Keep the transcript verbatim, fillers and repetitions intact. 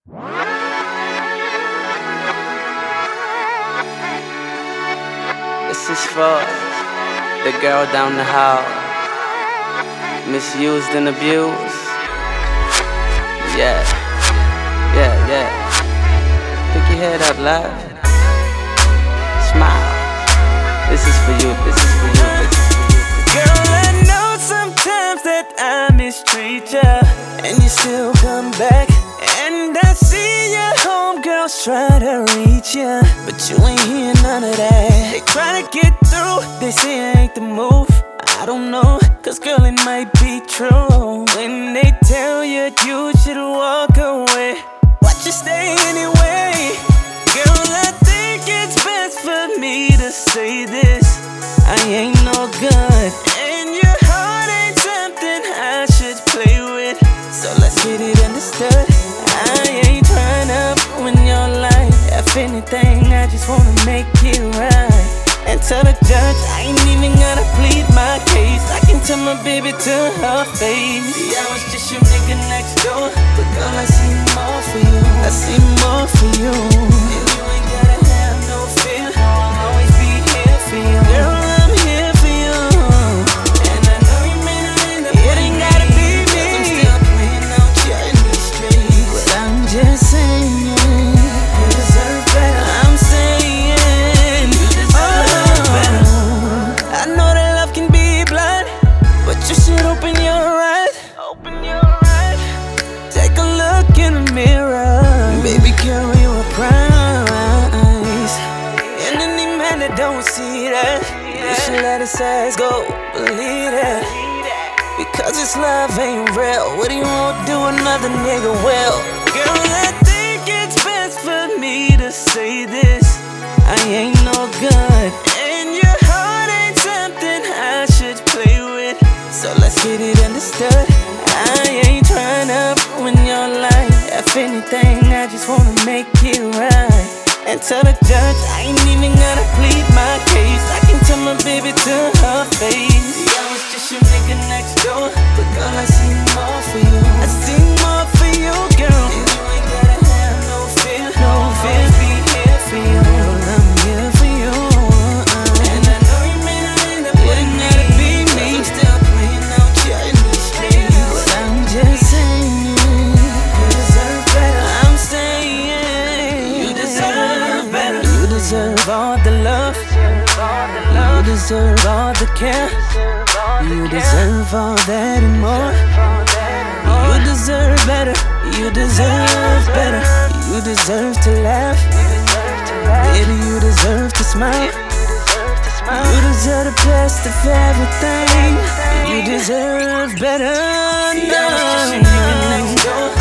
This is for the girl down the hall, misused and abused. Yeah, yeah, yeah. Pick your head up, love. Smile. This is for you, this is for you, this is for you. Girl, I know sometimes that I mistreat ya, and you still come back. And I see your homegirls try to reach ya, but you ain't hear none of that. They try to get through, they say I ain't the move. I don't know, cause girl, it might be true. When they tell you you should walk away, why'd you stay anyway? Girl, I think it's best for me to say this: I ain't no good, and your heart ain't something I should play with. So let's get it understood. I ain't tryna ruin your life. If anything, I just wanna make it right. And tell the judge I ain't even gonna plead my case. I can tell my baby to her face. See, I was just your nigga next door, but girl, I see more for you. I see more for you. And you ain't gotta have no fear. I'll always be here for you. Girl, I'm here for you. And I know you may not end up it ain't gotta be me, cause I'm still playing out here in these streets. But I'm just saying, you deserve better. I'm saying, you deserve better. I know that love can be blind, but you should open your eyes. Open your eyes. Take a look in the mirror. Baby girl, you a prize. And any man that don't see that, you should let his ass go. Believe that. Because this love ain't real. What do you want to do another nigga well? Girl, I think it's best for me to say this: I ain't no good, and your heart ain't something I should play with. So let's get it understood. I ain't tryna ruin your life. If anything, I just wanna make it right. And tell the judge I ain't even gonna plead my case. I can tell my baby to her face. See, I was just your nigga next door, but girl, I see more for you. I see more for you, girl. And you ain't gotta have no fear. No fear, be here for you. Girl, I'm here for you. And I know you may not end up it ain't gotta be me, cause I'm still playing out here in these streets. But I'm just saying, you deserve better. I'm saying, you deserve better. You deserve all the love. You deserve all the care. You deserve all that and more. You deserve better. You deserve better. You deserve to laugh. Baby, you deserve to smile. You deserve the best of everything. You deserve better. No.